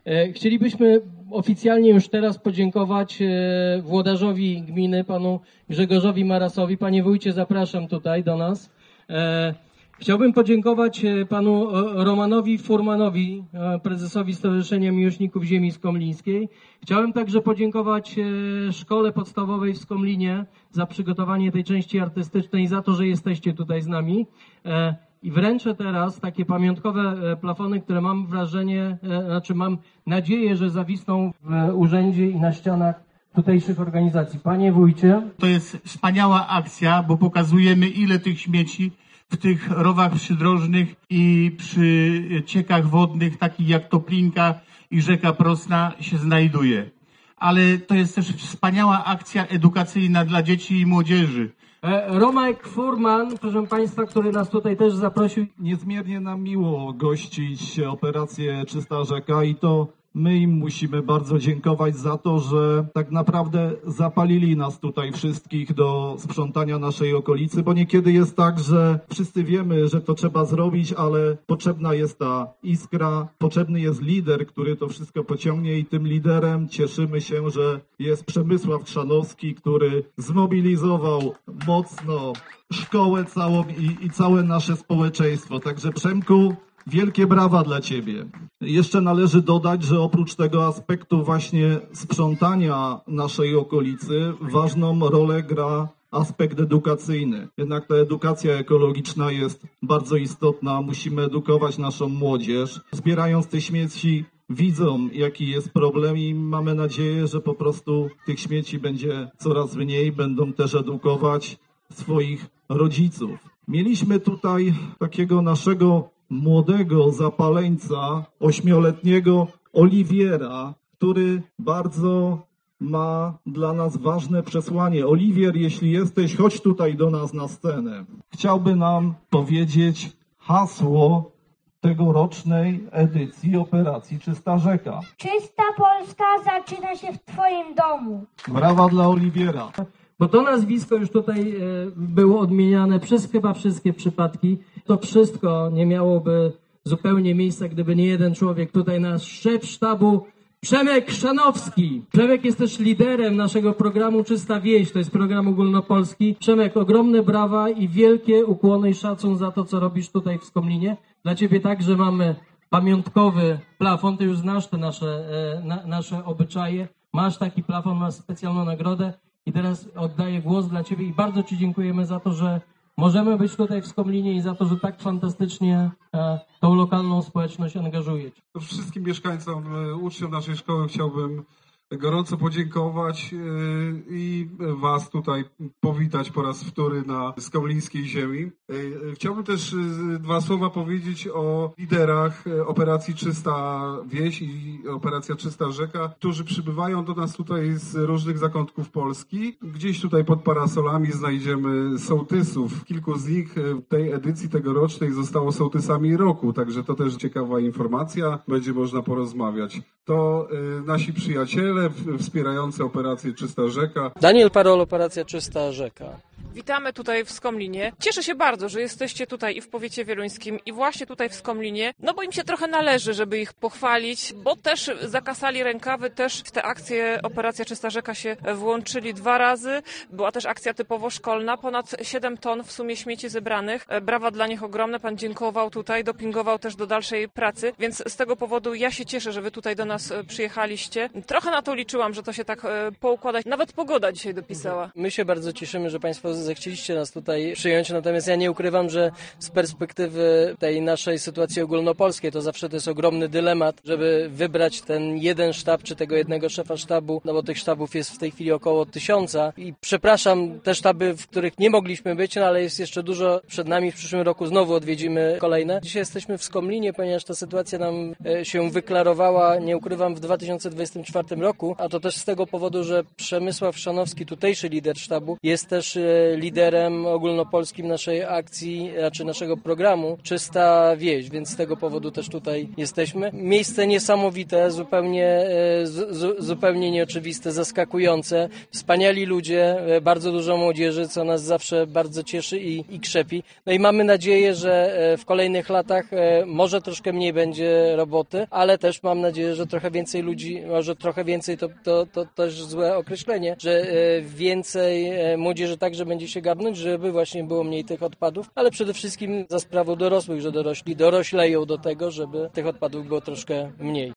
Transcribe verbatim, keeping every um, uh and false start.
Chcielibyśmy oficjalnie już teraz podziękować włodarzowi gminy, panu Grzegorzowi Marasowi. Panie wójcie, zapraszam tutaj do nas. Chciałbym podziękować panu Romanowi Furmanowi, prezesowi Stowarzyszenia Miłośników Ziemi Skomlińskiej. Chciałem także podziękować Szkole Podstawowej w Skomlinie za przygotowanie tej części artystycznej, za to, że jesteście tutaj z nami. I wręczę teraz takie pamiątkowe plafony, które mam wrażenie, znaczy mam nadzieję, że zawisną w urzędzie i na ścianach tutejszych organizacji. Panie wójcie. To jest wspaniała akcja, bo pokazujemy, ile tych śmieci w tych rowach przydrożnych i przy ciekach wodnych, takich jak Toplinka i rzeka Prosna, się znajduje. Ale to jest też wspaniała akcja edukacyjna dla dzieci i młodzieży. Romek Furman, proszę Państwa, który nas tutaj też zaprosił. Niezmiernie nam miło gościć operację Czysta Rzeka i to my im musimy bardzo dziękować za to, że tak naprawdę zapalili nas tutaj wszystkich do sprzątania naszej okolicy, bo niekiedy jest tak, że wszyscy wiemy, że to trzeba zrobić, ale potrzebna jest ta iskra, potrzebny jest lider, który to wszystko pociągnie i tym liderem cieszymy się, że jest Przemysław Trzanowski, który zmobilizował mocno szkołę całą i, i całe nasze społeczeństwo. Także Przemku, wielkie brawa dla Ciebie. Jeszcze należy dodać, że oprócz tego aspektu właśnie sprzątania naszej okolicy, ważną rolę gra aspekt edukacyjny. Jednak ta edukacja ekologiczna jest bardzo istotna. Musimy edukować naszą młodzież. Zbierając te śmieci, widzą, jaki jest problem i mamy nadzieję, że po prostu tych śmieci będzie coraz mniej. Będą też edukować swoich rodziców. Mieliśmy tutaj takiego naszego młodego zapaleńca, ośmioletniego Oliwiera, który bardzo ma dla nas ważne przesłanie. Oliwier, jeśli jesteś, chodź tutaj do nas na scenę. Chciałby nam powiedzieć hasło tegorocznej edycji operacji Czysta Rzeka. Czysta Polska zaczyna się w Twoim domu. Brawa dla Oliwiera. Bo to nazwisko już tutaj było odmieniane przez chyba wszystkie przypadki. To wszystko nie miałoby zupełnie miejsca, gdyby nie jeden człowiek. Tutaj nasz szef sztabu Przemek Chrzanowski. Przemek jest też liderem naszego programu Czysta Wieś. To jest program ogólnopolski. Przemek, ogromne brawa i wielkie ukłony i szacun za to, co robisz tutaj w Skomlinie. Dla Ciebie także mamy pamiątkowy plafon. Ty już znasz te nasze, na, nasze obyczaje. Masz taki plafon, masz specjalną nagrodę. I teraz oddaję głos dla Ciebie i bardzo Ci dziękujemy za to, że możemy być tutaj w Skomlinie i za to, że tak fantastycznie e, tą lokalną społeczność angażujecie. Wszystkim mieszkańcom, uczniom naszej szkoły chciałbym gorąco podziękować i Was tutaj powitać po raz wtóry na skomlińskiej ziemi. Chciałbym też dwa słowa powiedzieć o liderach operacji Czysta Wieś i operacja Czysta Rzeka, którzy przybywają do nas tutaj z różnych zakątków Polski. Gdzieś tutaj pod parasolami znajdziemy sołtysów. Kilku z nich w tej edycji tegorocznej zostało sołtysami roku, także to też ciekawa informacja, będzie można porozmawiać. To nasi przyjaciele wspierający operację Czysta Rzeka. Daniel Parol, operacja Czysta Rzeka. Witamy tutaj w Skomlinie. Cieszę się bardzo, że jesteście tutaj i w powiecie wieluńskim i właśnie tutaj w Skomlinie, no bo im się trochę należy, żeby ich pochwalić, bo też zakasali rękawy, też w tę akcję Operacja Czysta Rzeka się włączyli dwa razy. Była też akcja typowo szkolna, ponad siedem ton w sumie śmieci zebranych. Brawa dla nich ogromne, pan dziękował tutaj, dopingował też do dalszej pracy, więc z tego powodu ja się cieszę, że wy tutaj do nas przyjechaliście. Trochę na to liczyłam, że to się tak poukładać. Nawet pogoda dzisiaj dopisała. My się bardzo cieszymy, że Państwo zechcieliście nas tutaj przyjąć, natomiast ja nie ukrywam, że z perspektywy tej naszej sytuacji ogólnopolskiej to zawsze to jest ogromny dylemat, żeby wybrać ten jeden sztab, czy tego jednego szefa sztabu, no bo tych sztabów jest w tej chwili około tysiąca i przepraszam te sztaby, w których nie mogliśmy być, no ale jest jeszcze dużo przed nami, w przyszłym roku znowu odwiedzimy kolejne. Dzisiaj jesteśmy w Skomlinie, ponieważ ta sytuacja nam się wyklarowała, nie ukrywam, w dwa tysiące dwudziestym czwartym roku, a to też z tego powodu, że Przemysław Chrzanowski, tutejszy lider sztabu, jest też liderem ogólnopolskim naszej akcji, znaczy naszego programu Czysta Wieś, więc z tego powodu też tutaj jesteśmy. Miejsce niesamowite, zupełnie, e, z, z, zupełnie nieoczywiste, zaskakujące. Wspaniali ludzie, e, bardzo dużo młodzieży, co nas zawsze bardzo cieszy i, i krzepi. No i mamy nadzieję, że e, w kolejnych latach e, może troszkę mniej będzie roboty, ale też mam nadzieję, że trochę więcej ludzi, może trochę więcej to, to, to też złe określenie, że e, więcej e, młodzieży także będzie się garnąć, żeby właśnie było mniej tych odpadów, ale przede wszystkim za sprawą dorosłych, że dorośli dorośleją do tego, żeby tych odpadów było troszkę mniej.